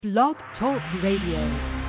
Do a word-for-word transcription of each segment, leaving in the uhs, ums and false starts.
Blog Talk Radio.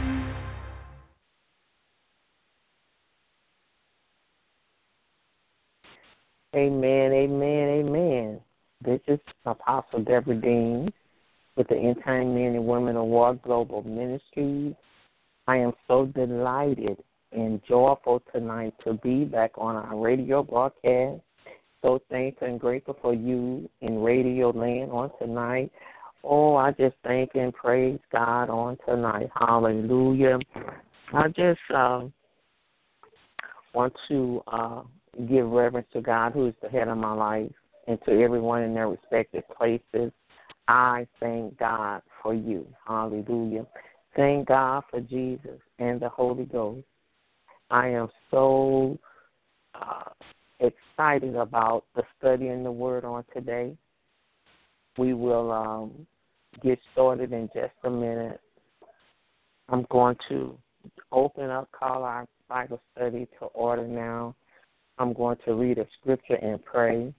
Amen, amen, amen. This is Apostle Deborah Dean with the End Time Men and Women of War Global Ministries. I am so delighted and joyful tonight to be back on our radio broadcast. So thankful and grateful for you in Radio Land on tonight. Oh, I just thank and praise God on tonight. Hallelujah. I just uh, want to uh, give reverence to God, who is the head of my life, and to everyone in their respective places. I thank God for you. Hallelujah. Thank God for Jesus and the Holy Ghost. I am so uh, excited about the study in the Word on today. We will um, get started in just a minute. I'm going to open up, call our Bible study to order now. I'm going to read a scripture and pray.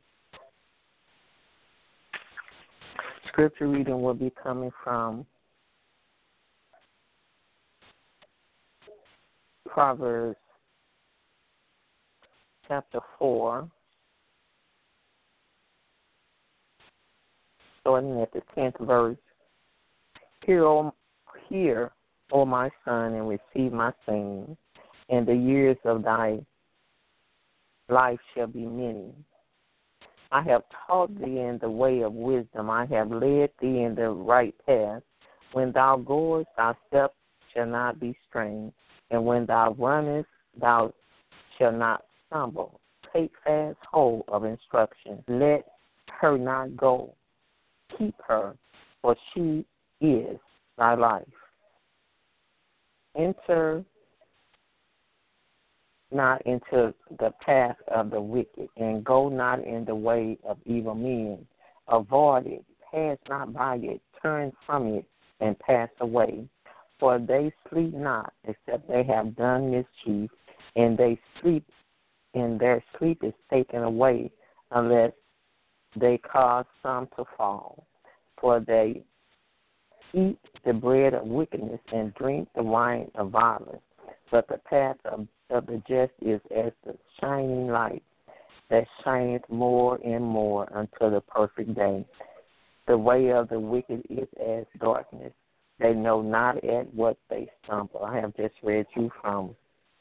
Scripture reading will be coming from Proverbs chapter four, starting at the tenth verse. Hear, O, hear, O my son, and receive my saying, and the years of thy life shall be many. I have taught thee in the way of wisdom. I have led thee in the right path. When thou goest, thy steps shall not be strained, and when thou runnest, thou shalt not stumble. Take fast hold of instruction. Let her not go. Keep her, for she is thy life. Enter not into the path of the wicked, and go not in the way of evil men. Avoid it, pass not by it, turn from it, and pass away. For they sleep not, except they have done mischief, and they sleep, and their sleep is taken away, unless they cause some to fall. For they eat the bread of wickedness, and drink the wine of violence. But the path of, of the just is as the shining light that shineth more and more until the perfect day. The way of the wicked is as darkness. They know not at what they stumble. I have just read you from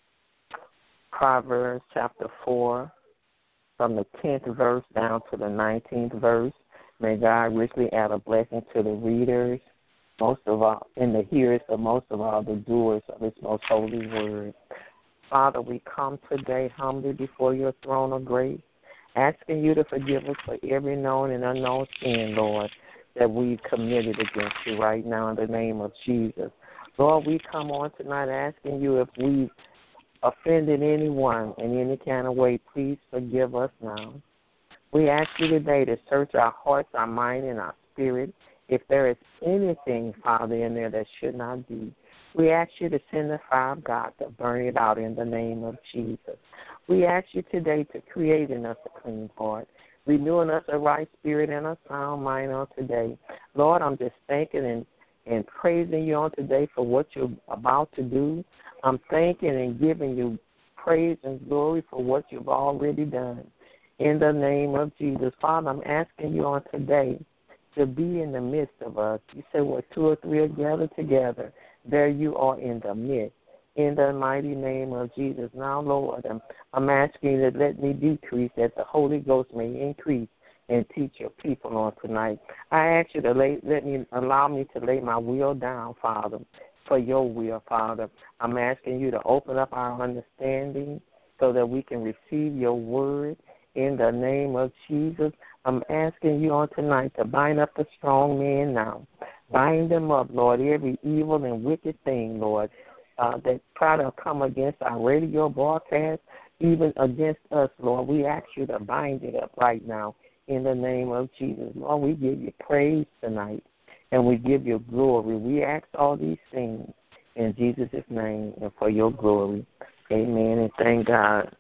Proverbs chapter four, from the tenth verse down to the nineteenth verse. May God richly add a blessing to the readers, most of all, and the hearers, but most of all, the doers of His most holy word. Father, we come today humbly before your throne of grace, asking you to forgive us for every known and unknown sin, Lord, that we've committed against you right now in the name of Jesus. Lord, we come on tonight asking you if we've offended anyone in any kind of way, please forgive us now. We ask you today to search our hearts, our mind, and our spirit. If there is anything, Father, in there that should not be, we ask you to send the fire of God to burn it out in the name of Jesus. We ask you today to create in us a clean heart, renewing us a right spirit and a sound mind on today. Lord, I'm just thanking and, and praising you on today for what you're about to do. I'm thanking and giving you praise and glory for what you've already done. In the name of Jesus, Father, I'm asking you on today to be in the midst of us. You say, well, two or three are gathered together, there you are in the midst. In the mighty name of Jesus. Now, Lord, I'm, I'm asking you to let me decrease that the Holy Ghost may increase and teach your people on tonight. I ask you to lay, let me allow me to lay my will down, Father, for your will, Father. I'm asking you to open up our understanding so that we can receive your word in the name of Jesus. I'm asking you on tonight to bind up the strong man now. Bind them up, Lord, every evil and wicked thing, Lord, uh, that try to come against our radio broadcast, even against us, Lord. We ask you to bind it up right now in the name of Jesus. Lord, we give you praise tonight, and we give you glory. We ask all these things in Jesus' name and for your glory. Amen, and thank God.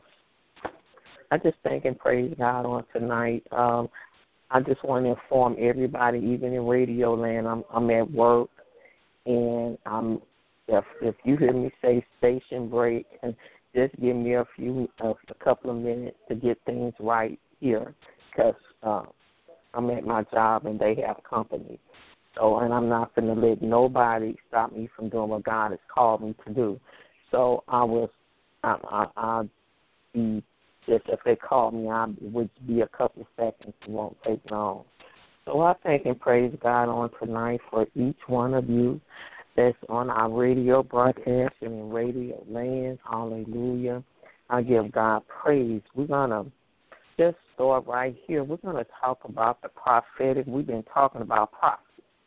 I just thank and praise God on tonight. Um, I just want to inform everybody, even in Radio Land, I'm, I'm at work, and I'm if if you hear me say station break, and just give me a few uh, a couple of minutes to get things right here, because uh, I'm at my job and they have company. So, and I'm not going to let nobody stop me from doing what God has called me to do. So I was, I, I, I'll be, just if they call me, I would be a couple of seconds. It won't take long. So I thank and praise God on tonight for each one of you that's on our radio broadcast and in radio land. Hallelujah. I give God praise. We're going to just start right here. We're going to talk about the prophetic. We've been talking about prophecy.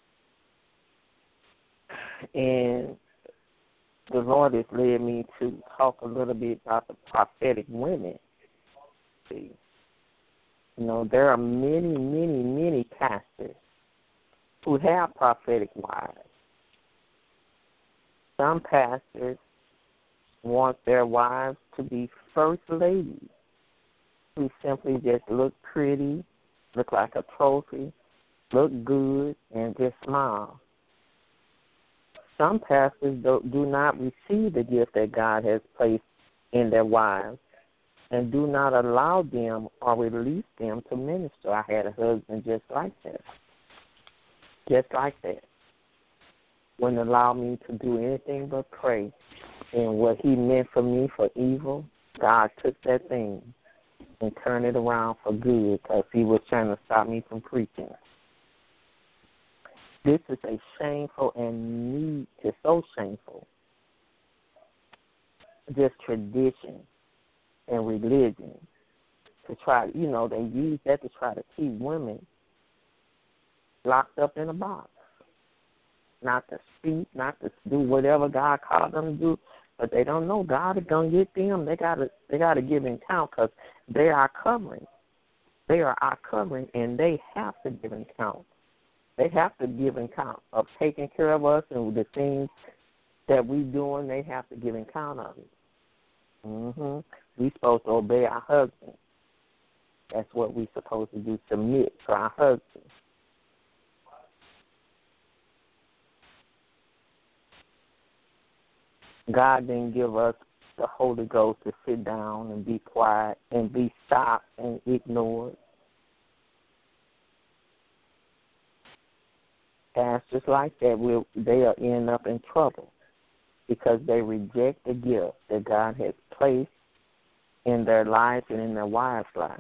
And the Lord has led me to talk a little bit about the prophetic women. See, you know, there are many, many, many pastors who have prophetic wives. Some pastors want their wives to be first ladies who simply just look pretty, look like a trophy, look good, and just smile. Some pastors do, do not receive the gift that God has placed in their wives and do not allow them or release them to minister. I had a husband just like that, just like that. Wouldn't allow me to do anything but pray. And what he meant for me for evil, God took that thing and turned it around for good, because he was trying to stop me from preaching. This is a shameful and need, it's so shameful, just tradition and religion to try, you know, they use that to try to keep women locked up in a box, not to speak, not to do whatever God called them to do, but they don't know God is going to get them. They got to they got to give an account, because they are covering. They are our covering, and they have to give an account. They have to give account of taking care of us and the things that we doing. They have to give account of it. Mm-hmm. We're supposed to obey our husbands. That's what we're supposed to do, submit to our husbands. God didn't give us the Holy Ghost to sit down and be quiet and be stopped and ignored. Pastors like that, will they'll end up in trouble because they reject the gift that God has placed in their lives and in their wives' lives.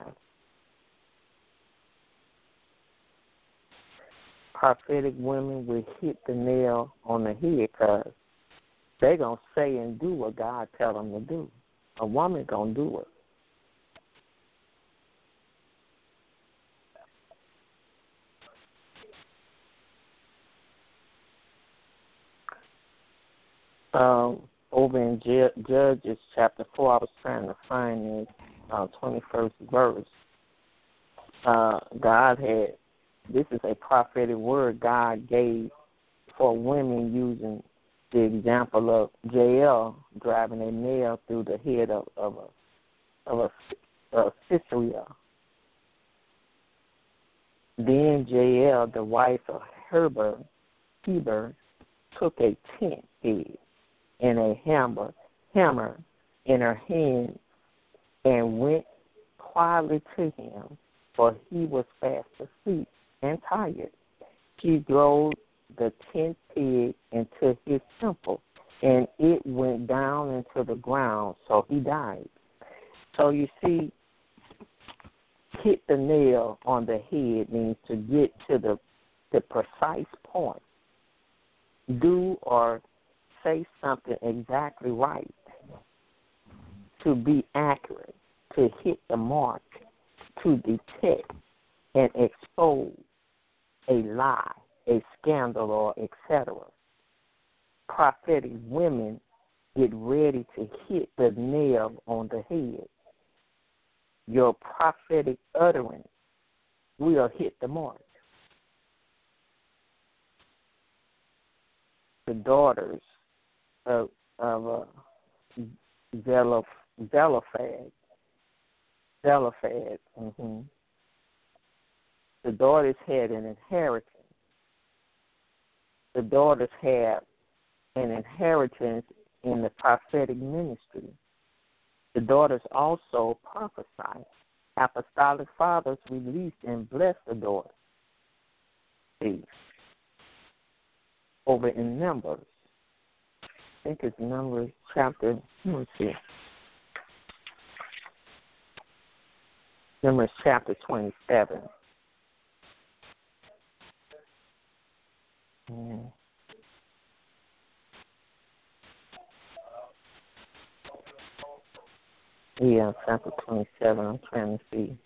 Prophetic women will hit the nail on the head, because they're going to say and do what God tells them to do. A woman going to do it. Um, over in Judges chapter four, I was trying to find the uh, twenty-first verse. Uh, God had, this is a prophetic word God gave for women, using the example of Jael driving a nail through the head of, of a of a, a Sisera. Then Jael, the wife of Heber, Heber, took a tent peg and a hammer, hammer in her hand, and went quietly to him, for he was fast asleep and tired. She drove the tent peg into his temple, and it went down into the ground, so he died. So you see, hit the nail on the head means to get to the the precise point. Do or say something exactly right, to be accurate, to hit the mark, to detect and expose a lie, a scandal, or et cetera. Prophetic women get ready to hit the nail on the head. Your prophetic utterance will hit the mark. The daughters of, of uh, Zelophehad, Zelophehad, mm-hmm. The daughters had an inheritance. The daughters had an inheritance in the prophetic ministry. The daughters also prophesied. Apostolic fathers released and blessed the daughters. See, over in Numbers, I think it's Numbers chapter, let me see, Numbers chapter twenty-seven. Yeah. Yeah, chapter twenty-seven, I'm trying to see.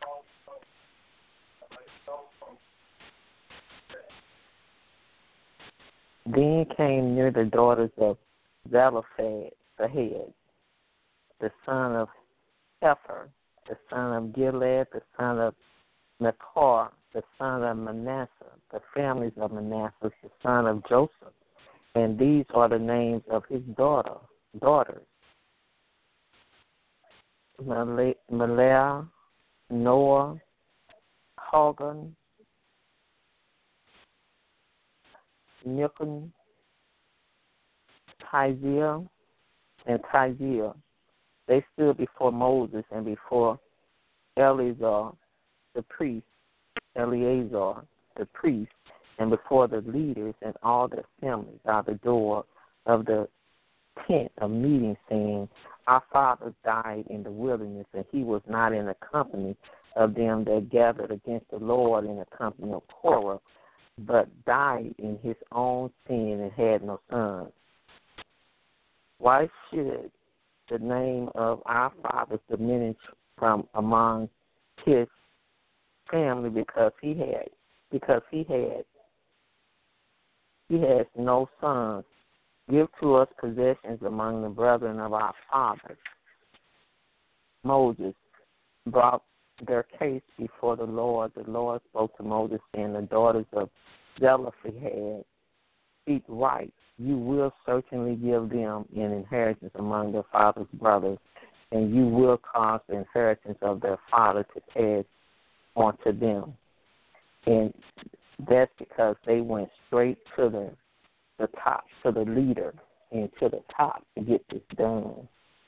Then came near the daughters of Zelophehad, the head, the son of Hepher, the son of Gilead, the son of Machir, the son of Manasseh, the families of Manasseh, the son of Joseph. And these are the names of his daughter, daughters. Malaiah, Noah, Hagan, Nichon, Tiziah, and Tiziah. They stood before Moses and before Eleazar, the priest, Eleazar, the priest, and before the leaders and all the assemblies by the door of the tent of meeting, saying, Our fathers died in the wilderness, and he was not in the company of them that gathered against the Lord in the company of Korah, but died in his own sin and had no sons. Why should the name of our fathers diminish from among his family because he had because he had he has no sons? Give to us possessions among the brethren of our fathers. Moses brought their case before the Lord. The Lord spoke to Moses, saying, The daughters of Zelophehad speak right. You will certainly give them an inheritance among their father's brothers, and you will cause the inheritance of their father to pass on to them. And that's because they went straight to the the top, to the leader, and to the top to get this done.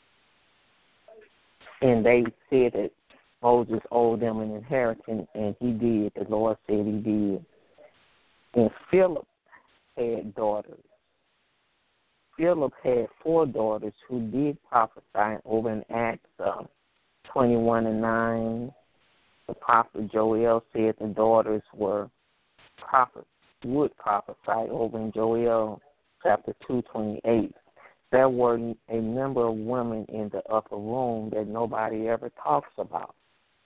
And they said that Moses owed them an inheritance, and he did. The Lord said he did. And Philip had daughters. Philip had four daughters who did prophesy. Over in Acts uh, twenty-one and nine, the prophet Joel said the daughters were prophets. Would prophesy. Over in Joel chapter two twenty-eight. There were a number of women in the upper room that nobody ever talks about.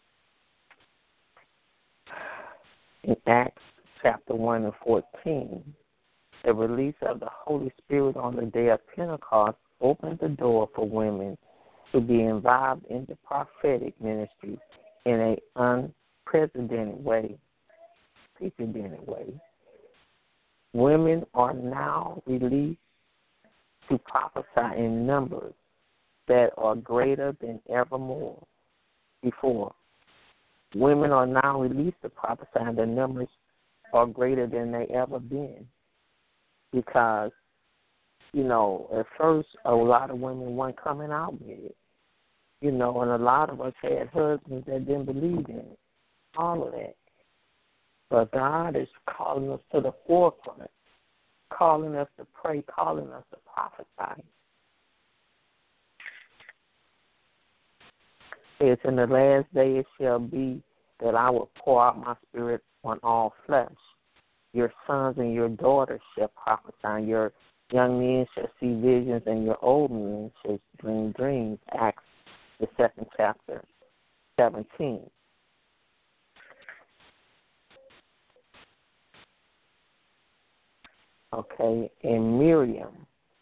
In Acts chapter one and fourteen, the release of the Holy Spirit on the day of Pentecost opened the door for women to be involved in the prophetic ministry in an unprecedented way. Unprecedented way. Women are now released to prophesy in numbers that are greater than evermore before. Women are now released to prophesy, and the numbers are greater than they ever been. Because, you know, at first a lot of women weren't coming out with it. You know, and a lot of us had husbands that didn't believe in it. All of that. But God is calling us to the forefront, calling us to pray, calling us to prophesy. It's in the last day it shall be that I will pour out my spirit on all flesh. Your sons and your daughters shall prophesy. Your young men shall see visions, and your old men shall dream dreams. Acts, the second chapter, seventeen. Okay, and Miriam.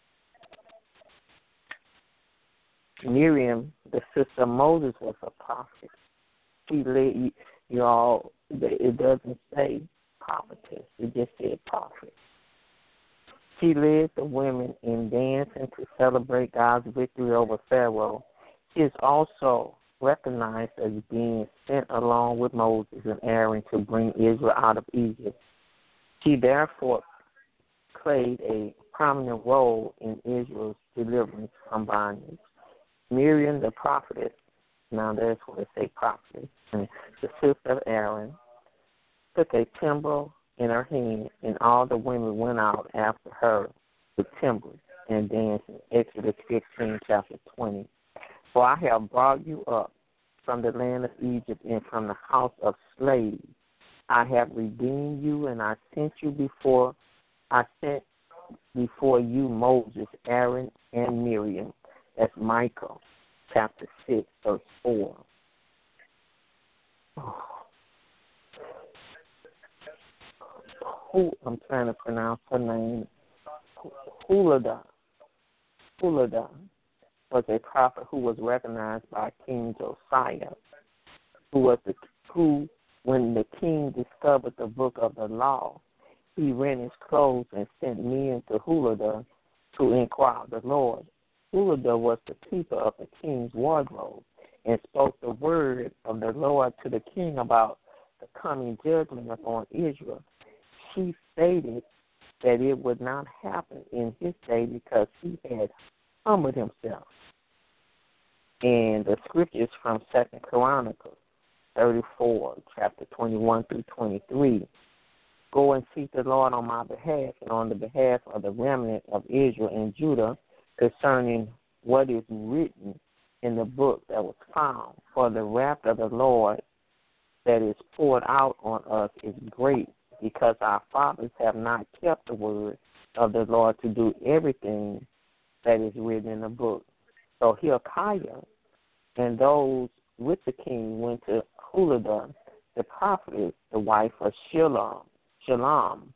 Miriam, the sister of Moses, was a prophet. She led, you all, it doesn't say prophetess, it just said prophet. She led the women in dancing to celebrate God's victory over Pharaoh. She is also recognized as being sent along with Moses and Aaron to bring Israel out of Egypt. She therefore played a prominent role in Israel's deliverance from bondage. Miriam the prophetess, now that's what they say prophetess, and the sister of Aaron, took a timbrel in her hand, and all the women went out after her with timbrels and danced in Exodus fifteen, chapter twenty. For I have brought you up from the land of Egypt and from the house of slaves. I have redeemed you, and I sent you before I sent before you Moses, Aaron, and Miriam. That's Micah, chapter six, verse four. Oh. Who I'm trying to pronounce her name. Huldah. Huldah was a prophet who was recognized by King Josiah, who was the who, when the king discovered the book of the law, he rent his clothes and sent men to Huldah to inquire of the Lord. Huldah was the keeper of the king's wardrobe and spoke the word of the Lord to the king about the coming judgment upon Israel. She stated that it would not happen in his day because he had humbled himself. And the scriptures from Second Chronicles thirty-four, chapter twenty-one through twenty-three. Go and seek the Lord on my behalf and on the behalf of the remnant of Israel and Judah concerning what is written in the book that was found. For the wrath of the Lord that is poured out on us is great, because our fathers have not kept the word of the Lord to do everything that is written in the book. So Hilkiah and those with the king went to Huldah, the prophetess, the wife of Shilom, Shalom,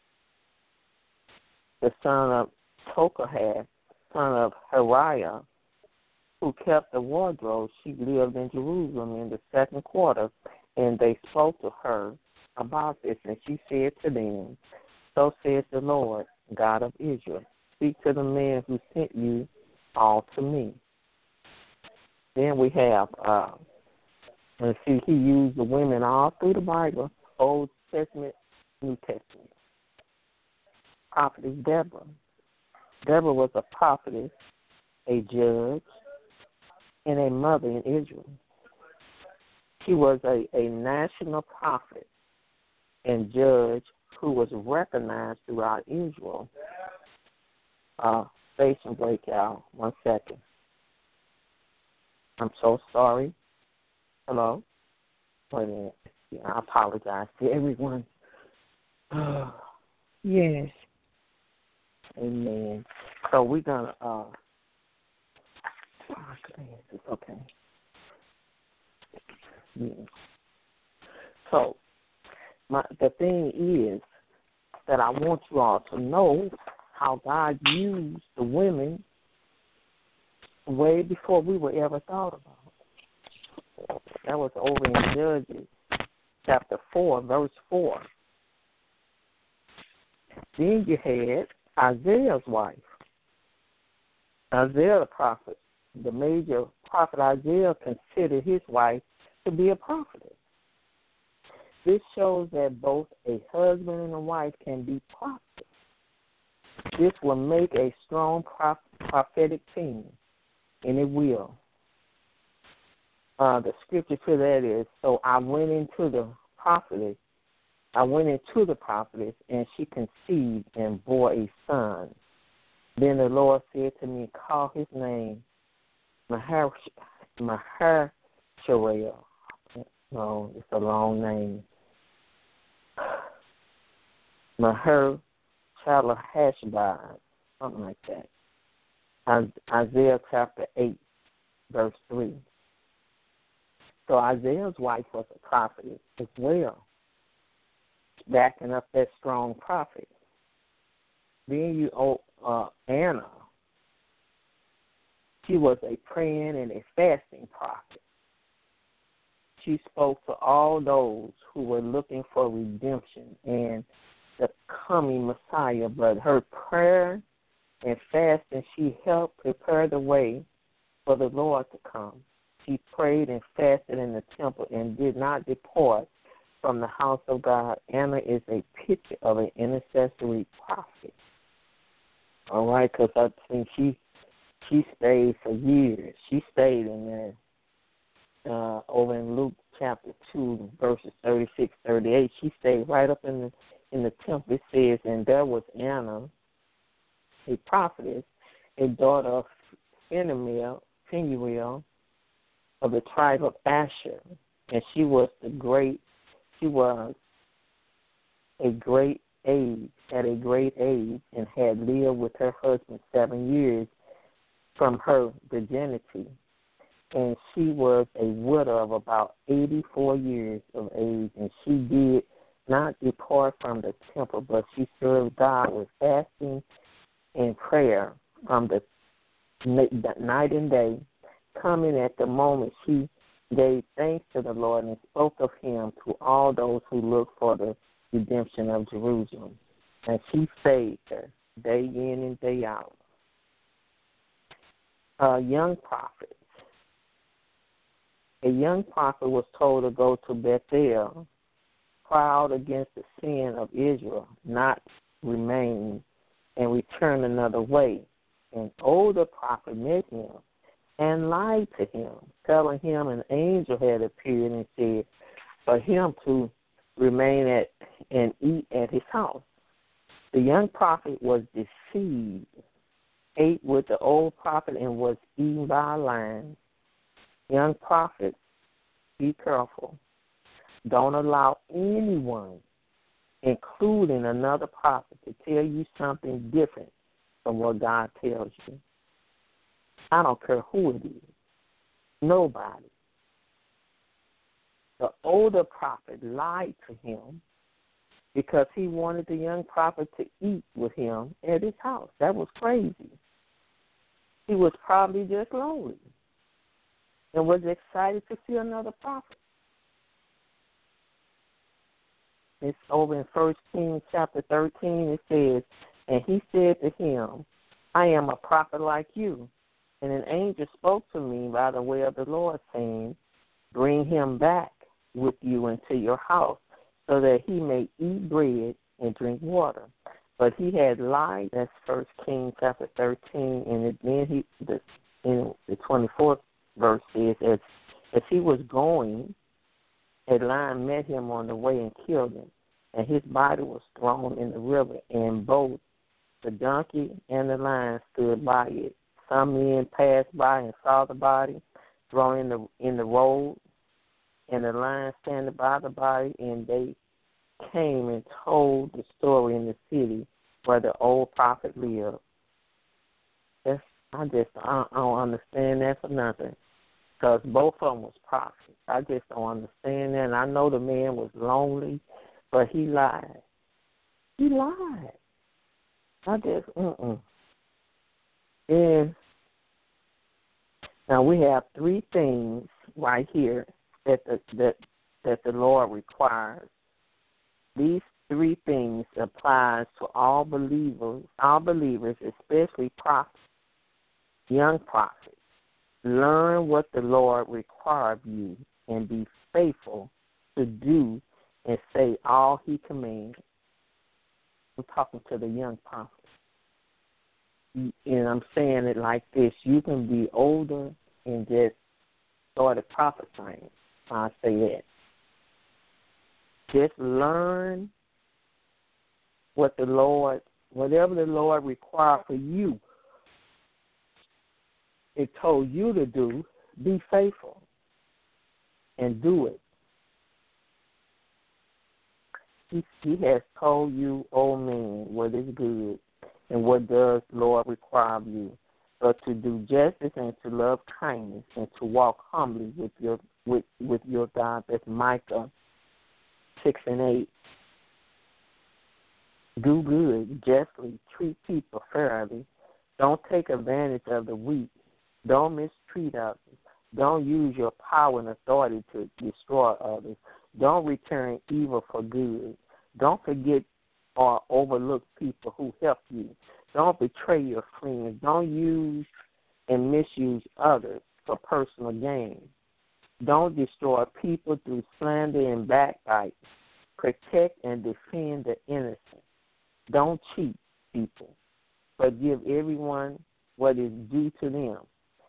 the son of Tokahath, son of Hariah, who kept the wardrobe. She lived in Jerusalem in the second quarter, and they spoke to her about this, and she said to them, so says the Lord, God of Israel, speak to the man who sent you all to me. Then we have, uh, let's see, he used the women all through the Bible, Old Testament, New Testament. Prophetess Deborah. Deborah was a prophetess, a judge, and a mother in Israel. She was a, a national prophet and judge who was recognized throughout Israel. Uh, station breakout. One second. I'm so sorry. Hello? Wait a minute. Yeah, I apologize to everyone. Yes. Amen. So we're going to, uh, okay. Yeah. So my, the thing is that I want you all to know how God used the women way before we were ever thought about. That was over in Judges chapter four, verse four. Then you had Isaiah's wife, Isaiah the prophet. The major prophet Isaiah considered his wife to be a prophetess. This shows that both a husband and a wife can be prophets. This will make a strong prophetic team, and it will. Uh, the scripture for that is, so I went into the prophetess, I went into the prophetess, and she conceived and bore a son. Then the Lord said to me, call his name Maher, Maher-Shalal. No, it's a long name. Maher-Shalal-Hashbaz, something like that. Isaiah chapter eight, verse three. So Isaiah's wife was a prophet as well, backing up that strong prophet. Then you, oh, uh, Anna, she was a praying and a fasting prophet. She spoke to all those who were looking for redemption and the coming Messiah, but her prayer and fasting, she helped prepare the way for the Lord to come. She prayed and fasted in the temple and did not depart from the house of God. Anna is a picture of an intercessory prophet. All right, because I think she she stayed for years. She stayed in there. Uh, over in Luke chapter two, verses thirty-six, thirty-eight, she stayed right up in the in the temple. It says, and there was Anna, a prophetess, a daughter of Phanuel, Phanuel of the tribe of Asher, and she was the great. She was a great age, at a great age, and had lived with her husband seven years from her virginity. And she was a widow of about eighty-four years of age, and she did not depart from the temple, but she served God with fasting and prayer from the night and day, coming at the moment she gave thanks to the Lord and spoke of him to all those who looked for the redemption of Jerusalem. And she saved her day in and day out. A young prophet. A young prophet was told to go to Bethel, cry out against the sin of Israel, not remain, and return another way. An older prophet met him and lied to him, telling him an angel had appeared and said for him to remain at and eat at his house. The young prophet was deceived, ate with the old prophet, and was eaten by a lion. Young prophet, be careful. Don't allow anyone, including another prophet, to tell you something different from what God tells you. I don't care who it is. Nobody. The older prophet lied to him because he wanted the young prophet to eat with him at his house. That was crazy. He was probably just lonely and was excited to see another prophet. It's over in First Kings chapter thirteen. It says, and he said to him, I am a prophet like you. And an angel spoke to me by the way of the Lord, saying, bring him back with you into your house, so that he may eat bread and drink water. But he had lied. That's First Kings chapter thirteen, and then he, the, in the twenty-fourth verse says, as, as he was going, a lion met him on the way and killed him, and his body was thrown in the river, and both the donkey and the lion stood by it. Some men passed by and saw the body thrown in the in the road, and the lion standing by the body, and they came and told the story in the city where the old prophet lived. That's, I just I, I don't understand that for nothing, because both of them was prophets. I just don't understand that. And I know the man was lonely, but he lied. He lied. I just, mm-mm. And now we have three things right here that the, that that the Lord requires. These three things applies to all believers, all believers, especially prophets, young prophets. Learn what the Lord requires of you and be faithful to do and say all he commands. I'm talking to the young prophets. And I'm saying it like this. You can be older and just started prophesying. I say that. Just learn what the Lord, whatever the Lord requires for you, it told you to do, be faithful and do it. He, he has told you, oh man, what is good. And what does the Lord require of you? But to do justice and to love kindness and to walk humbly with your with, with your God. That's Micah six and eight. Do good, justly, treat people fairly. Don't take advantage of the weak. Don't mistreat others. Don't use your power and authority to destroy others. Don't return evil for good. Don't forget or overlook people who help you. Don't betray your friends. Don't use and misuse others for personal gain. Don't destroy people through slander and backbite. Protect and defend the innocent. Don't cheat people. but give everyone what is due to them.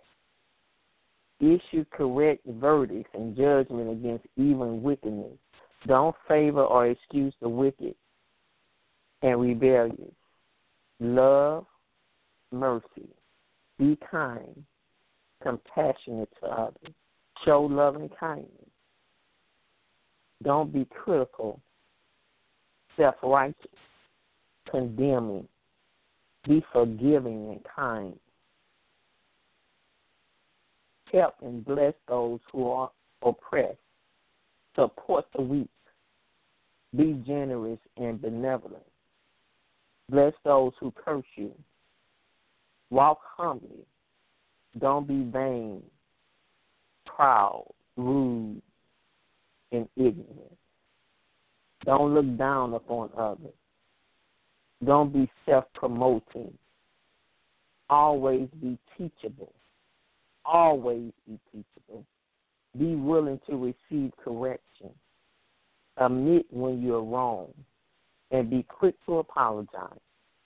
Issue correct verdicts and judgment against evil and wickedness. Don't favor or excuse the wicked and rebellious. Love, mercy. Be kind, compassionate to others. Show love and kindness. Don't be critical, self-righteous, condemning. Be forgiving and kind. Help and bless those who are oppressed. Support the weak. Be generous and benevolent. Bless those who curse you. Walk humbly. Don't be vain, proud, rude, and ignorant. Don't look down upon others. Don't be self-promoting. Always be teachable. Always be teachable. Be willing to receive correction. Admit when you're wrong. And be quick to apologize.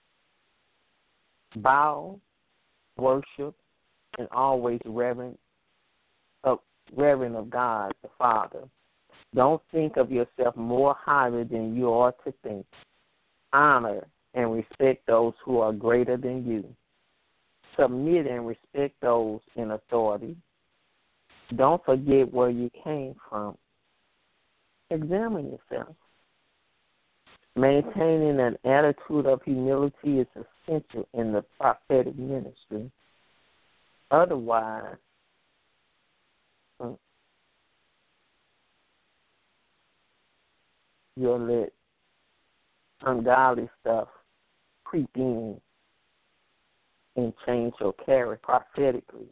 Bow, worship, and always reverent of, reverent of God the Father. Don't think of yourself more highly than you ought to think. Honor and respect those who are greater than you. Submit and respect those in authority. Don't forget where you came from. Examine yourself. Maintaining an attitude of humility is essential in the prophetic ministry. Otherwise, you'll let ungodly stuff creep in and change your character prophetically.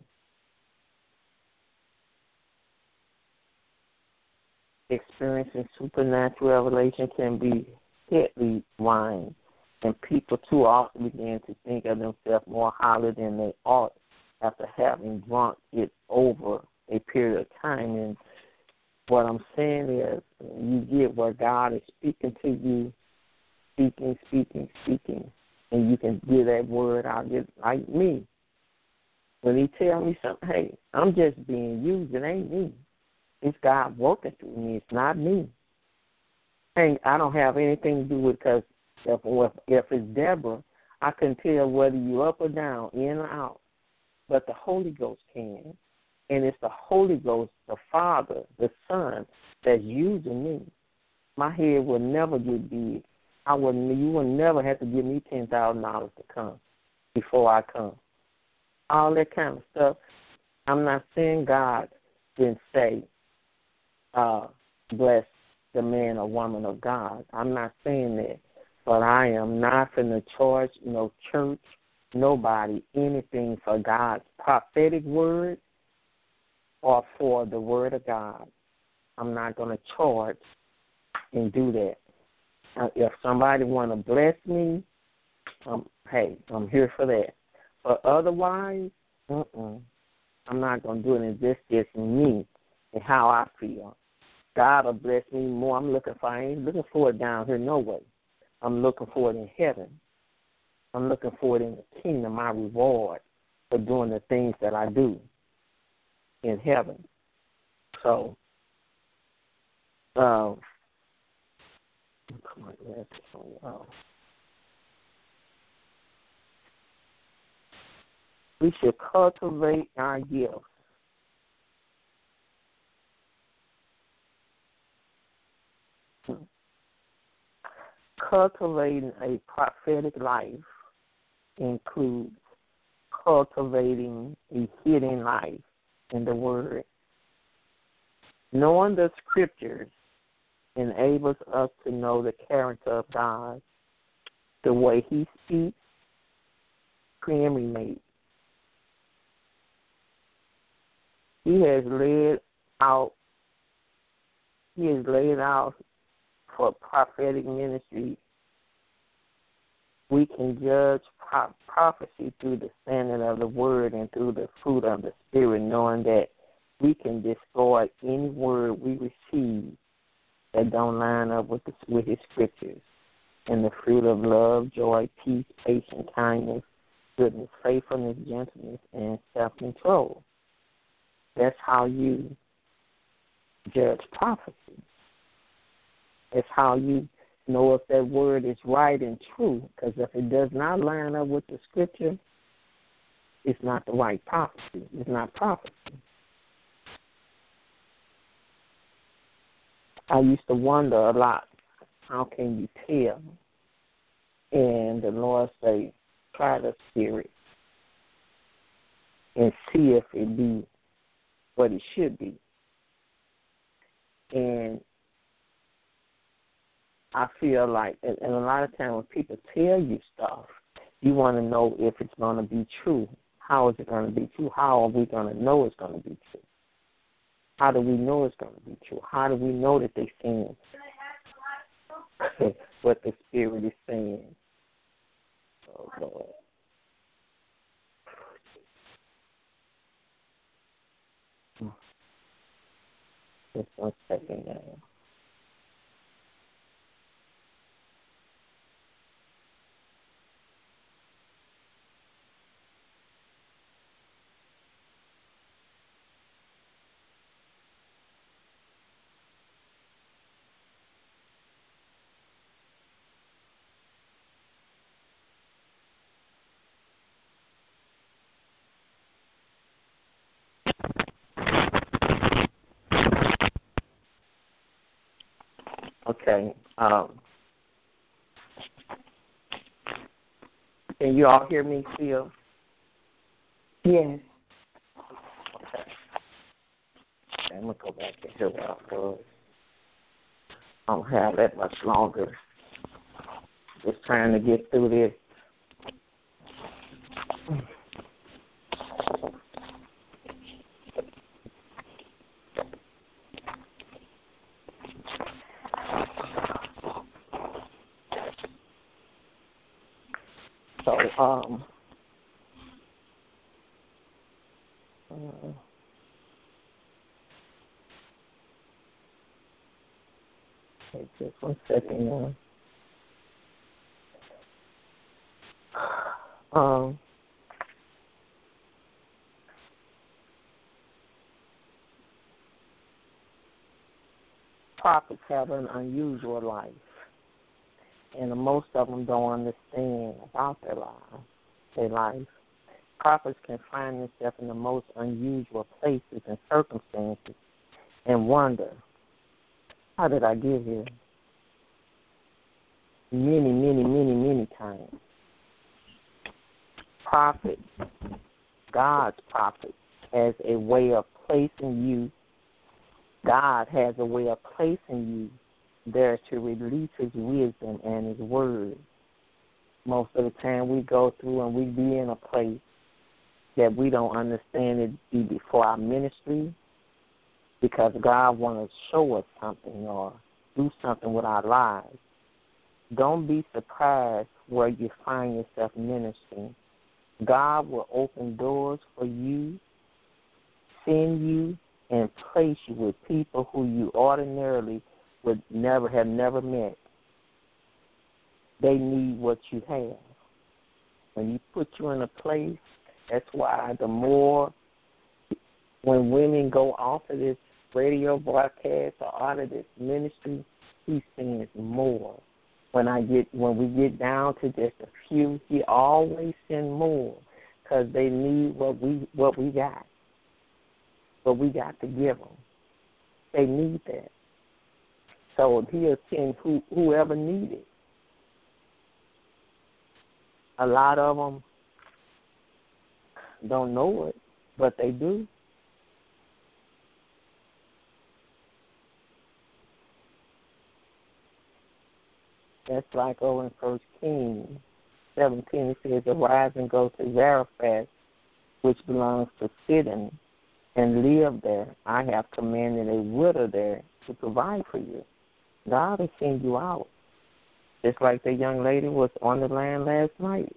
Experiencing supernatural revelation can be headly wine, and people too often begin to think of themselves more highly than they ought after having drunk it over a period of time. And what I'm saying is, you get where God is speaking to you, speaking, speaking, speaking, and you can get that word out just like me. When he tell me something, hey, I'm just being used, it ain't me. It's God working through me. It's not me. And I don't have anything to do with it, because if, if it's Deborah, I can tell whether you're up or down, in or out. But the Holy Ghost can. And it's the Holy Ghost, the Father, the Son, that's using me. My head will never get big. I would, you will never have to give me ten thousand dollars to come before I come. All that kind of stuff. I'm not saying God didn't say, uh, bless the man or woman of God. I'm not saying that. But I am not going to charge no church, nobody, anything for God's prophetic word or for the word of God. I'm not going to charge and do that. Uh, if somebody want to bless me, um, hey, I'm here for that. But otherwise, mm-mm, I'm not going to do it. It's just, just me and how I feel. God will bless me more. I'm looking for, I ain't looking for it down here, no way. I'm looking for it in heaven. I'm looking for it in the kingdom, my reward for doing the things that I do in heaven. So, um, come on, wow. We should cultivate our gifts. Cultivating a prophetic life includes cultivating a hidden life in the Word. Knowing the Scriptures enables us to know the character of God, the way He speaks, preeminent. He has laid out. He has laid out for prophetic ministry. We can judge pro- prophecy through the standard of the Word and through the fruit of the Spirit, knowing that we can destroy any word we receive that don't line up with the, with His Scriptures. And the fruit of love, joy, peace, patience, kindness, goodness, faithfulness, gentleness, and self-control. That's how you judge prophecy. It's how you know if that word is right and true, because if it does not line up with the scripture, it's not the right prophecy. It's not prophecy. I used to wonder a lot, how can you tell? And the Lord say, try the spirit and see if it be what it should be. And I feel like, and, and a lot of times when people tell you stuff, you want to know if it's going to be true. How is it going to be true? How are we going to know it's going to be true? How do we know it's going to be true? How do we know that they're saying what the Spirit is saying? Oh, Lord. Just one second now. Okay. Um, can you all hear me still? Yes. Okay. Okay, I'm going to go back and hear what I was. I don't have that much longer. Just trying to get through this. So, um, uh, okay, just one second now. Um, prophets have an unusual life, and most of them don't understand about their life. Their life. Prophets can find themselves in the most unusual places and circumstances and wonder, how did I get here? Many, many, many, many times. Prophets, God's prophets, has a way of placing you. God has a way of placing you there to release His wisdom and His word. Most of the time we go through and we be in a place that we don't understand it be before our ministry, because God wants to show us something or do something with our lives. Don't be surprised where you find yourself ministering. God will open doors for you, send you, and place you with people who you ordinarily would never have never met. They need what you have. When you put you in a place, that's why the more when women go off of this radio broadcast or out of this ministry, He sends more. When I get when we get down to just a few, He always sends more, because they need what we what we got. But we got to give them. They need that. So He'll send who, whoever needs it. A lot of them don't know it, but they do. That's like over in First Kings seventeen, it says, arise and go to Zarephath, which belongs to Sidon, and live there. I have commanded a widow there to provide for you. God will send you out. Just like the young lady was on the land last night.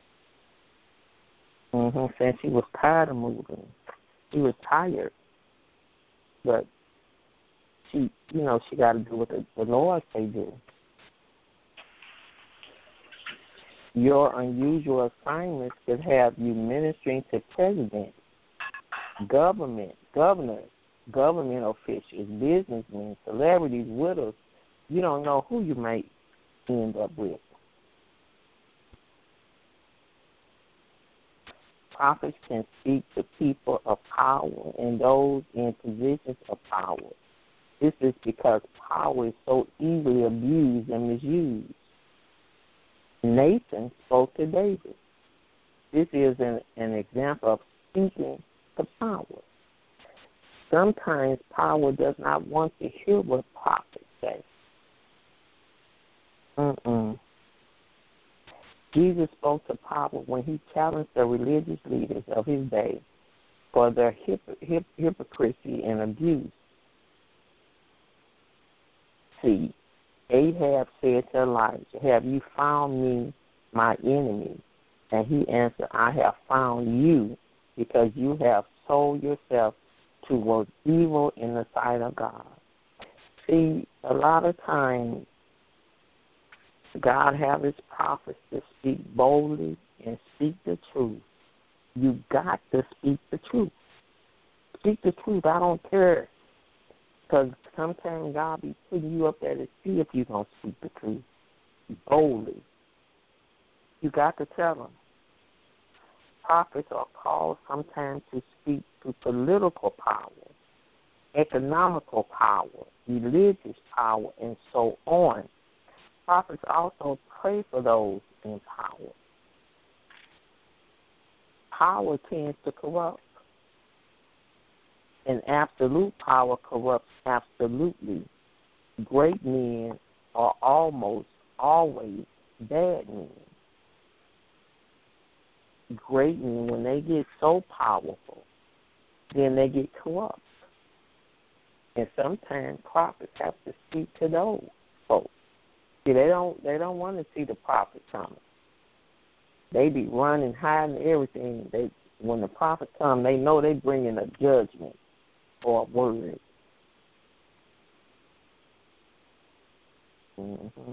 Mm-hmm. Saying she was tired of moving. She was tired. But she, you know, she got to do what the, the Lord say do. Your unusual assignments could have you ministering to presidents, government, governors, government officials, businessmen, celebrities, widows. You don't know who you might end up with. Prophets can speak to people of power and those in positions of power. This is because power is so easily abused and misused. Nathan spoke to David. This is an, an example of speaking to power. Sometimes power does not want to hear what prophets say. Mm-mm. Jesus spoke to power when he challenged the religious leaders of his day for their hip, hip, hypocrisy and abuse. See, Ahab said to Elijah, "Have you found me, my enemy?" And he answered, "I have found you because you have sold yourself to work evil in the sight of God." See, a lot of times, God have his prophets to speak boldly and speak the truth. You got to speak the truth. Speak the truth. I don't care. Because sometimes God be putting you up there to see if you're going to speak the truth boldly. You got to tell them. Prophets are called sometimes to speak to political power, economical power, religious power, and so on. Prophets also pray for those in power. Power tends to corrupt, and absolute power corrupts absolutely. Great men are almost always bad men. Great men, when they get so powerful, then they get corrupt. And sometimes prophets have to speak to those folks. See, they don't they don't want to see the prophet coming. They be running, hiding everything. They when the prophet comes, they know they bringing a judgment or a word. Mm-hmm.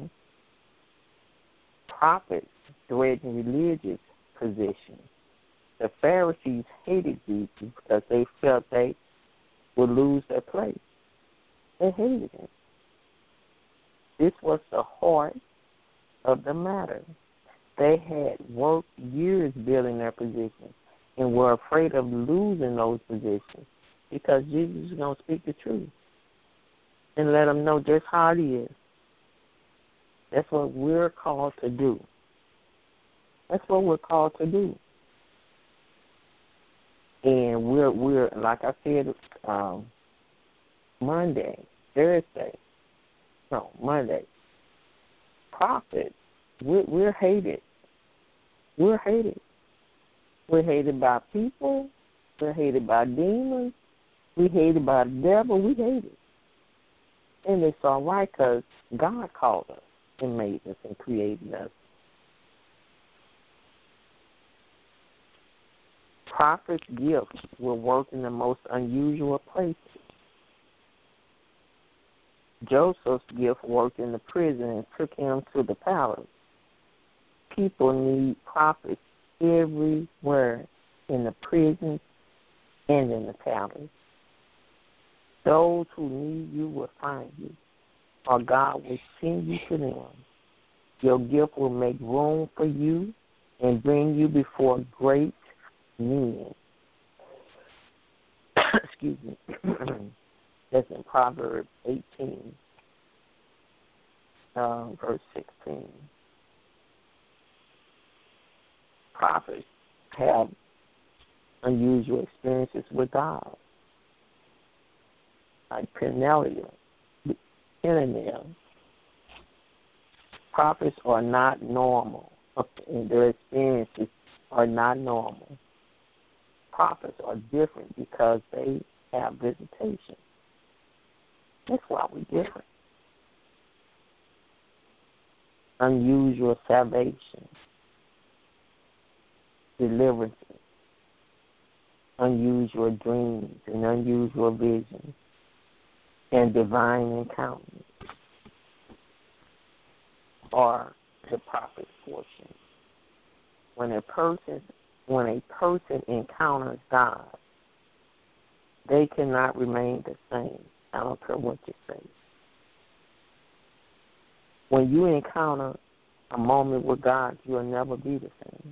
Prophets threaten religious positions. The Pharisees hated Jesus because they felt they would lose their place. They hated him. This was the heart of the matter. They had worked years building their positions and were afraid of losing those positions because Jesus is going to speak the truth and let them know just how it is. That's what we're called to do. That's what we're called to do. And we're, we're like I said, um, Monday, Thursday, no, Monday, prophets, we're, we're hated. We're hated. We're hated by people. We're hated by demons. We're hated by the devil. We hate it. And it's all right because God called us and made us and created us. Prophets' gifts will work in the most unusual places. Joseph's gift worked in the prison and took him to the palace. People need prophets everywhere, in the prison and in the palace. Those who need you will find you, or God will send you to them. Your gift will make room for you and bring you before great men. Excuse me. That's in Proverbs eighteen, uh, verse sixteen. Prophets have unusual experiences with God, like Penelope, Peniel. Prophets are not normal, and their experiences are not normal. Prophets are different because they have visitation. That's why we're different. Unusual salvation, deliverances, unusual dreams and unusual visions, and divine encounters are the prophet's portion. when a person when a person encounters God, they cannot remain the same. I don't care what you say. When you encounter a moment with God, you'll never be the same.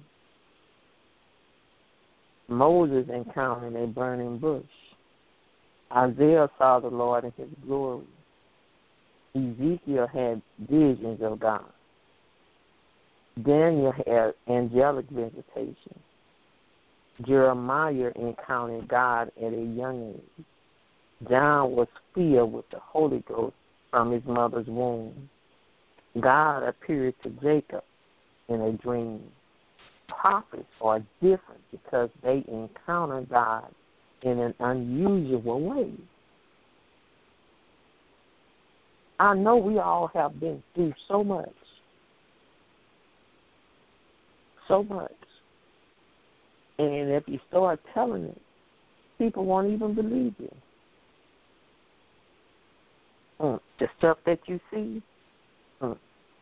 Moses encountered a burning bush. Isaiah saw the Lord in his glory. Ezekiel had visions of God. Daniel had angelic visitation. Jeremiah encountered God at a young age. John was filled with the Holy Ghost from his mother's womb. God appeared to Jacob in a dream. Prophets are different because they encounter God in an unusual way. I know we all have been through so much. So much. And if you start telling it, people won't even believe you. Mm. The stuff that you see, mm.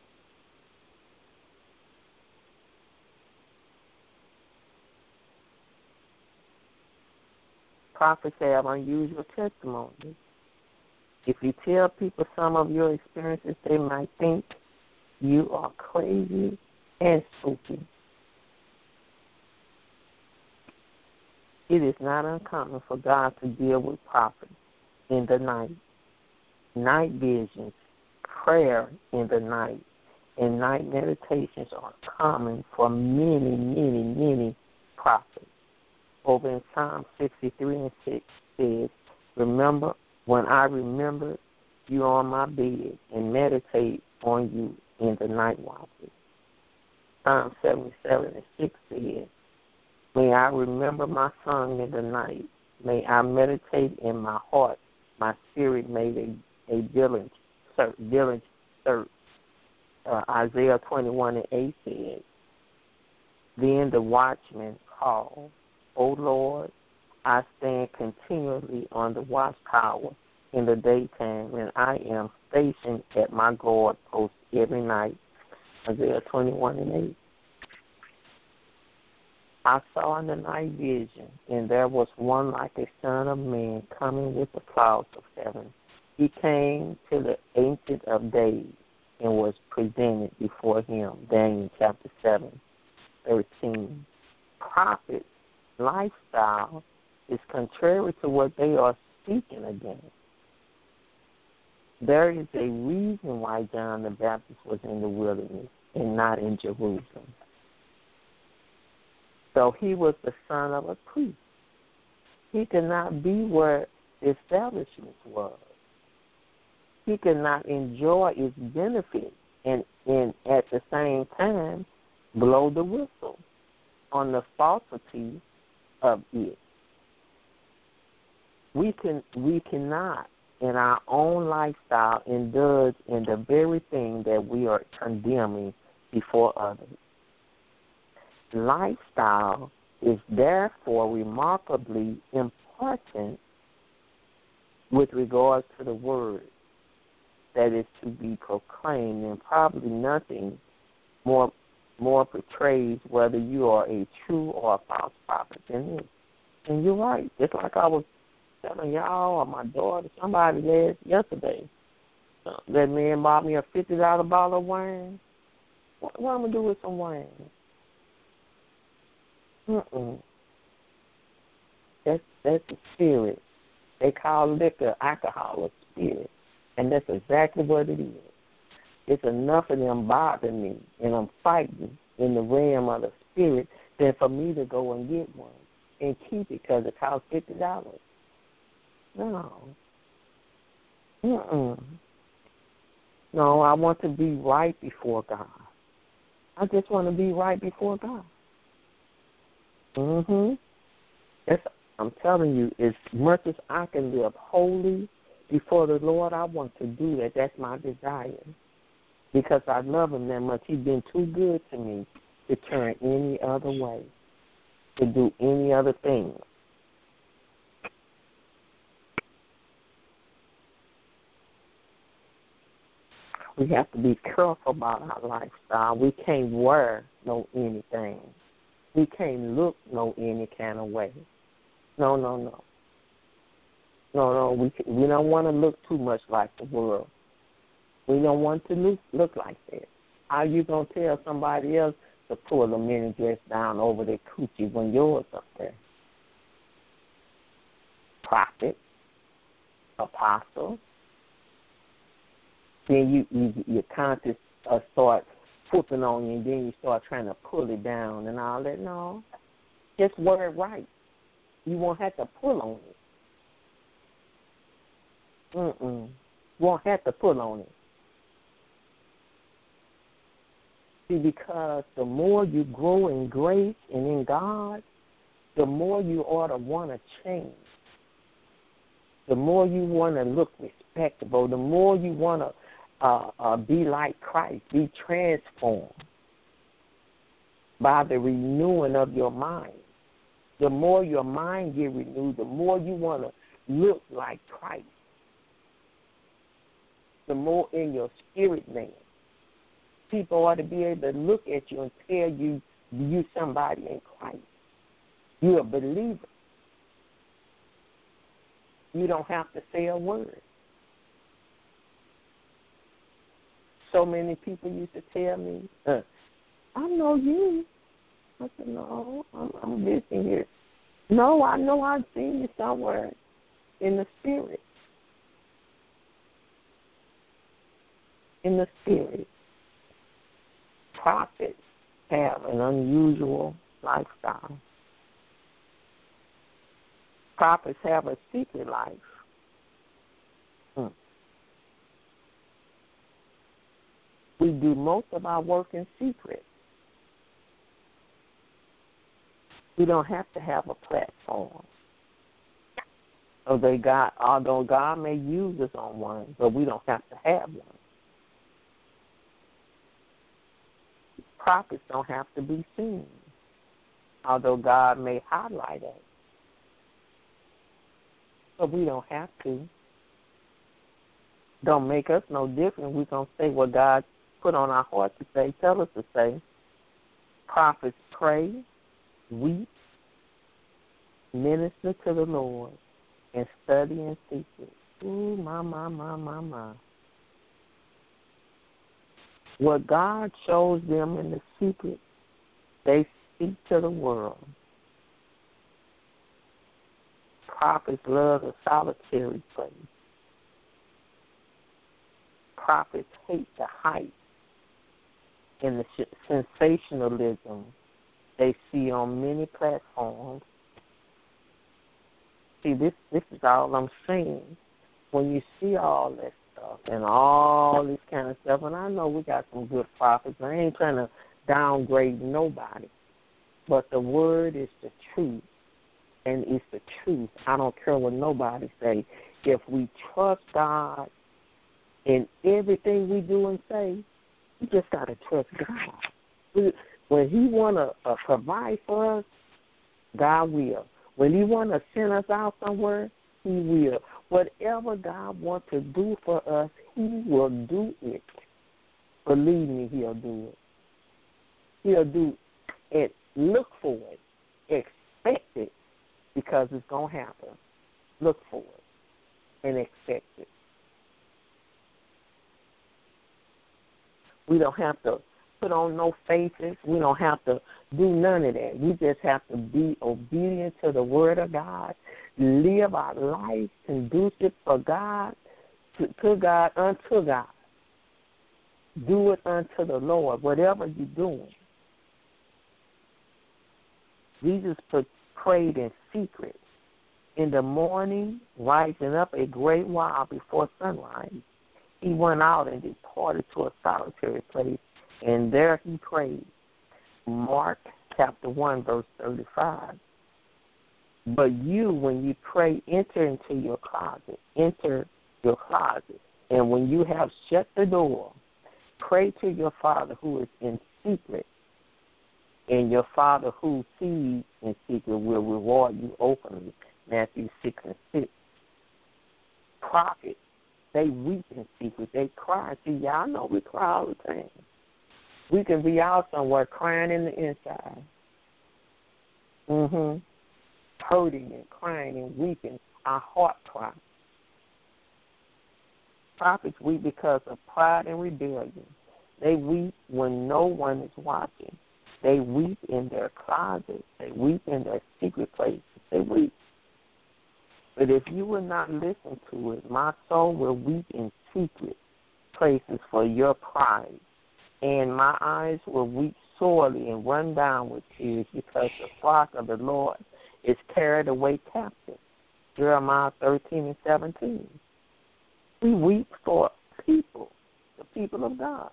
Prophets have unusual testimonies. If you tell people some of your experiences, they might think you are crazy and spooky. It is not uncommon for God to deal with prophets in the night, night visions, prayer in the night, and night meditations are common for many, many, many prophets. Over in Psalm sixty-three and six says, remember when I remember you on my bed and meditate on you in the night watches. Psalm seventy-seven and six says, may I remember my song in the night. May I meditate in my heart. My spirit made a, a diligent search. Diligent search. Uh, Isaiah twenty-one and eight says, then the watchman called, O Lord, I stand continually on the watchtower in the daytime, and I am stationed at my guard post every night. Isaiah twenty-one and eight. I saw in the night vision, and there was one like a son of man coming with the clouds of heaven. He came to the Ancient of Days and was presented before him. Daniel chapter seven, thirteen. Prophets' lifestyle is contrary to what they are speaking against. There is a reason why John the Baptist was in the wilderness and not in Jerusalem. So he was the son of a priest. He could not be where the establishment was. He could not enjoy its benefits and, and at the same time blow the whistle on the falsity of it. We can we cannot in our own lifestyle indulge in the very thing that we are condemning before others. Lifestyle is therefore remarkably important with regards to the word that is to be proclaimed, and probably nothing more more portrays whether you are a true or a false prophet than this. And you're right. Just like I was telling y'all or my daughter, somebody last yesterday, uh, that man bought me a fifty dollar bottle of wine. What, what am I going to do with some wine? Mm-mm. That's, that's the spirit. They call liquor alcohol a spirit, and that's exactly what it is. It's enough of them bothering me, and I'm fighting in the realm of the spirit than for me to go and get one and keep it because it costs fifty dollars. No. Mm-mm. No, I want to be right before God. I just want to be right before God. Mm-hmm. It's, I'm telling you, as much as I can live holy before the Lord, I want to do that. That's my desire. Because I love him that much. He's been too good to me to turn any other way, to do any other thing. We have to be careful about our lifestyle. We can't wear no anything. We can't look no any kind of way. No, no, no. No, no, we we don't want to look too much like the world. We don't want to look, look like that. How you going to tell somebody else to pull a mini dress down over their coochie when yours up there? Prophet, apostle. Then you, you your conscience uh, start whooping on you, and then you start trying to pull it down and all that. No, just word right. You won't have to pull on it. Mm-mm. You won't have to pull on it. See, because the more you grow in grace and in God, the more you ought to want to change. The more you want to look respectable, the more you want to uh, uh, be like Christ, be transformed by the renewing of your mind. The more your mind get renewed, the more you want to look like Christ. The more in your spirit man. People ought to be able to look at you and tell you you somebody in Christ. You're a believer. You don't have to say a word. So many people used to tell me, uh, I know you. I said, no, I'm, I'm visiting here. No, I know I've seen you somewhere in the spirit. In the spirit. Prophets have an unusual lifestyle. Prophets have a secret life. Hmm. We do most of our work in secret. We don't have to have a platform. Although God, although God may use us on one, but we don't have to have one. Prophets don't have to be seen, although God may highlight us. But we don't have to. Don't make us no different. We're going to say what God put on our heart to say, tell us to say. Prophets pray, weep, minister to the Lord, and study in secret. Ooh, my, my, my, my, my. What God shows them in the secret, they speak to the world. Prophets love a solitary place. Prophets hate the hype and the sensationalism they see on many platforms. See, this this is all I'm saying. When you see all that stuff and all this kind of stuff, and I know we got some good prophets. I ain't trying to downgrade nobody, but the word is the truth. And it's the truth. I don't care what nobody say. If we trust God in everything we do and say, we just got to trust God. When he want to uh, provide for us, God will. When he want to send us out somewhere, he will. Whatever God wants to do for us, he will do it. Believe me, he'll do it. He'll do it. Look for it. Expect it. Because it's going to happen. Look for it and expect it. We don't have to put on no faces. We don't have to do none of that. We just have to be obedient to the word of God, live our life conducive for God, to, to God, unto God. Do it unto the Lord, whatever you're doing. Jesus put prayed in secret. In the morning, rising up a great while before sunrise, he went out and departed to a solitary place, and there he prayed. Mark chapter one, verse thirty-five. But you, when you pray, enter into your closet. Enter your closet. And when you have shut the door, pray to your Father who is in secret. And your Father who sees in secret will reward you openly. Matthew six and six. Prophets, they weep in secret. They cry. See, y'all know we cry all the time. We can be out somewhere crying in the inside. Mm-hmm. Hurting and crying and weeping, our heart cry. Prophets weep because of pride and rebellion. They weep when no one is watching. They weep in their closets. They weep in their secret places. They weep. But if you will not listen to it, my soul will weep in secret places for your pride, and my eyes will weep sorely and run down with tears because the flock of the Lord is carried away captive. Jeremiah thirteen and seventeen. We weep for people, the people of God.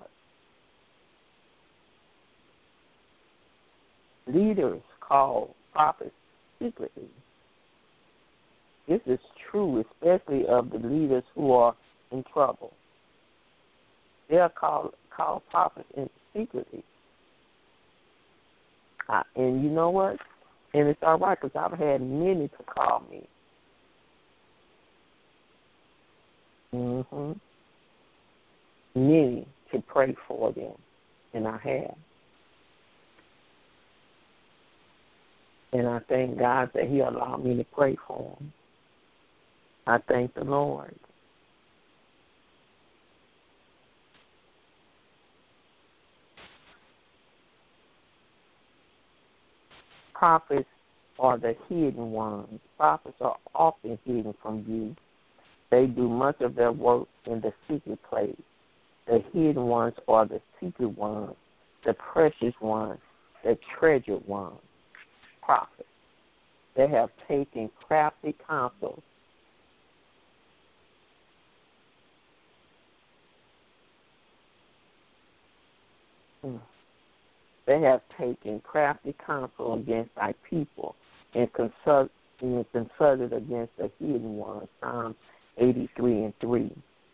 Leaders call prophets secretly. This is true, especially of the leaders who are in trouble. They are called, called prophets in secretly. Uh, and you know what? And it's all right because I've had many to call me. Mm-hmm. Many to pray for them, and I have. And I thank God that He allowed me to pray for them. I thank the Lord. Prophets are the hidden ones. Prophets are often hidden from view. They do much of their work in the secret place. The hidden ones are the secret ones, the precious ones, the treasured ones. Prophets. They have taken crafty counsel. They have taken crafty counsel against thy people and, consult, and consulted against the hidden ones. Psalm eighty-three and three.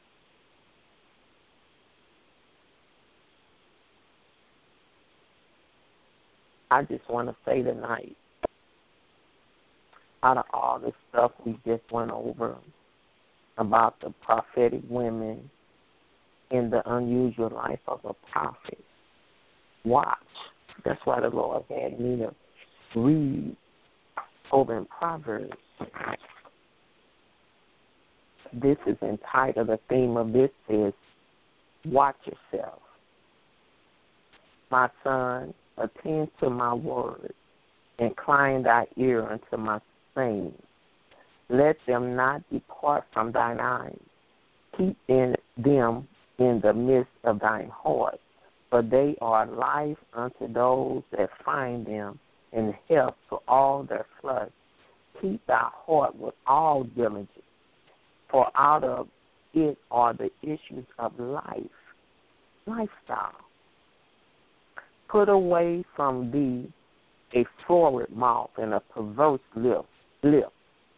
I just want to say tonight, out of all the stuff we just went over about the prophetic women and the unusual life of a prophet, watch. That's why the Lord had me to read over in Proverbs. This is entitled, the theme of this is, watch yourself. My son, attend to my words, incline thy ear unto my sayings. Let them not depart from thine eyes. Keep in them in the midst of thine heart, for they are life unto those that find them, and health to all their flesh. Keep thy heart with all diligence, for out of it are the issues of life, lifestyle. Put away from thee a forward mouth and a perverse lip. lip.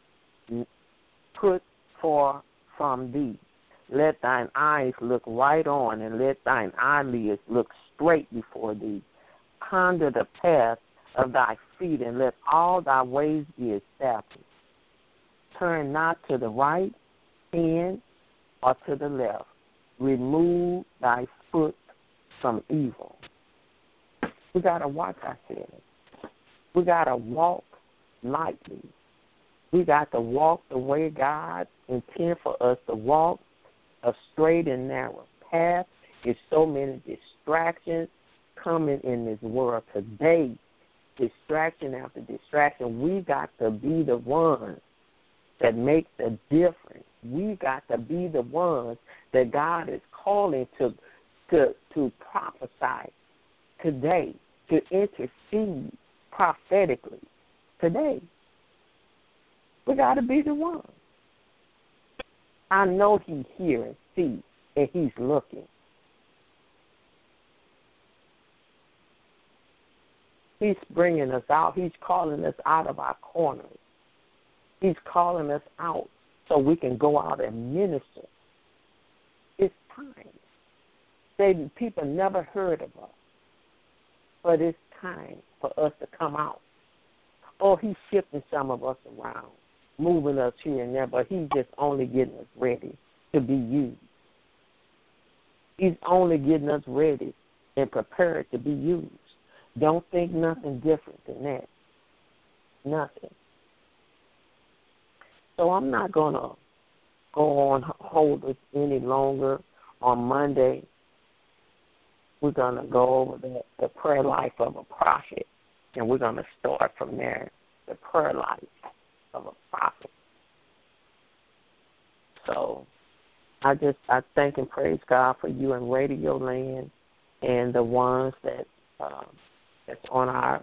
Put far from thee. Let thine eyes look right on, and let thine eyelids look straight before thee. Ponder the path of thy feet, and let all thy ways be established. Turn not to the right hand or to the left. Remove thy foot from evil. We got to watch ourselves. We got to walk lightly. We got to walk the way God intended for us to walk, a straight and narrow path. There's so many distractions coming in this world today. Distraction after distraction. We got to be the ones that make the difference. We got to be the ones that God is calling to to to prophesy today, to intercede prophetically today. We got to be the ones. I know He hears, sees, and He's looking. He's bringing us out. He's calling us out of our corners. He's calling us out so we can go out and minister. It's time. Say, people never heard of us, but it's time for us to come out. Oh, He's shifting some of us around, moving us here and there, but He's just only getting us ready to be used. He's only getting us ready and prepared to be used. Don't think nothing different than that. Nothing. So I'm not going to go on hold this any longer. On Monday, we're going to go over the, the prayer life of a prophet, and we're going to start from there, the prayer life of a prophet. So I just I thank and praise God for you in Radio Land and the ones that uh, that's on our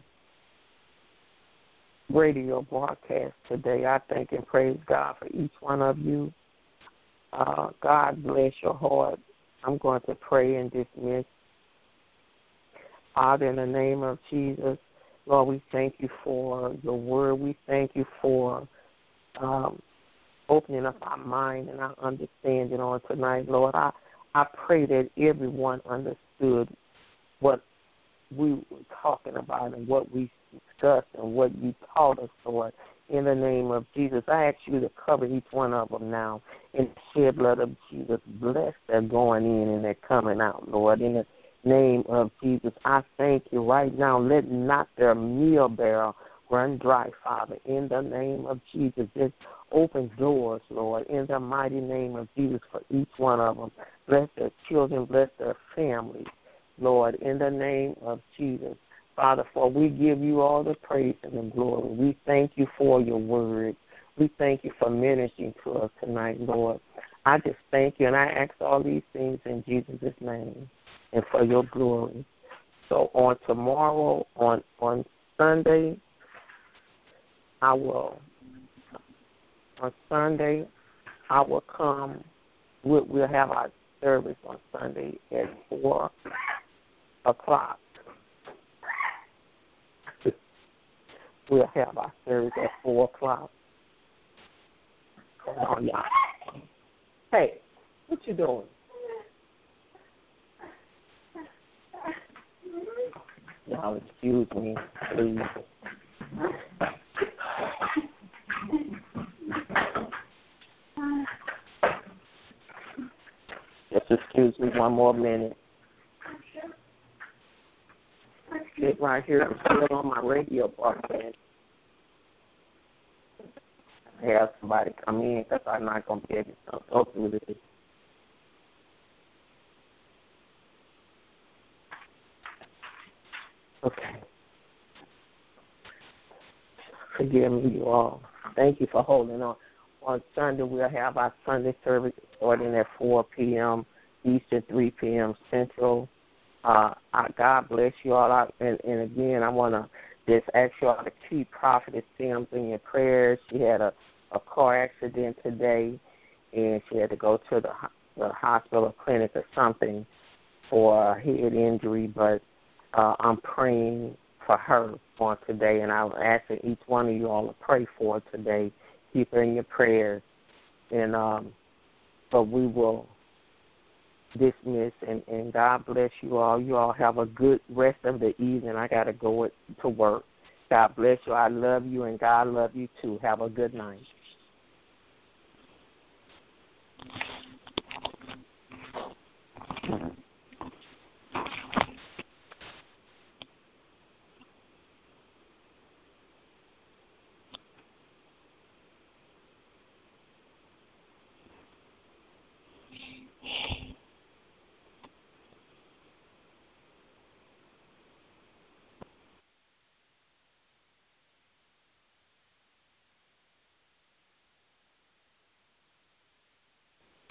radio broadcast today. I thank and praise God for each one of you. Uh, God bless your heart. I'm going to pray and dismiss. Father, in the name of Jesus, Lord, we thank you for your word. We thank you for um, opening up our mind and our understanding on tonight, Lord. I, I pray that everyone understood what we were talking about and what we discussed and what you taught us, Lord. In the name of Jesus, I ask you to cover each one of them now in the shed blood of Jesus. Bless their going in and their coming out, Lord. In the name of Jesus, I thank you right now. Let not their meal barrel run dry, Father. In the name of Jesus, just open doors, Lord. In the mighty name of Jesus for each one of them. Bless their children. Bless their families, Lord. In the name of Jesus. Father, for we give you all the praise and the glory. We thank you for your word. We thank you for ministering to us tonight, Lord. I just thank you, and I ask all these things in Jesus' name and for your glory. So on tomorrow, on, on Sunday, I will, on Sunday, I will come. We'll, we'll have our service on Sunday at four o'clock. We'll have our service at four o'clock. Come on, y'all. Hey, what you doing? Y'all excuse me, please. Just excuse me one more minute. Sit right here. I'm still on my radio broadcast. I have somebody come in because I'm not going to be able to go through this. Okay. Forgive me, you all. Thank you for holding on. On Sunday, we'll have our Sunday service starting at four p.m. Eastern, three p.m. Central. Uh, I, God bless you all. I, and, and, again, I want to just ask you all to keep Prophetess Sims in your prayers. She had a, a car accident today, and she had to go to the, the hospital or clinic or something for a head injury, but uh, I'm praying for her on today, and I'm asking each one of you all to pray for her today. Keep her in your prayers. And um, but we will dismiss, and, and God bless you all. You all have a good rest of the evening. I got to go to work. God bless you. I love you, and God love you too. Have a good night.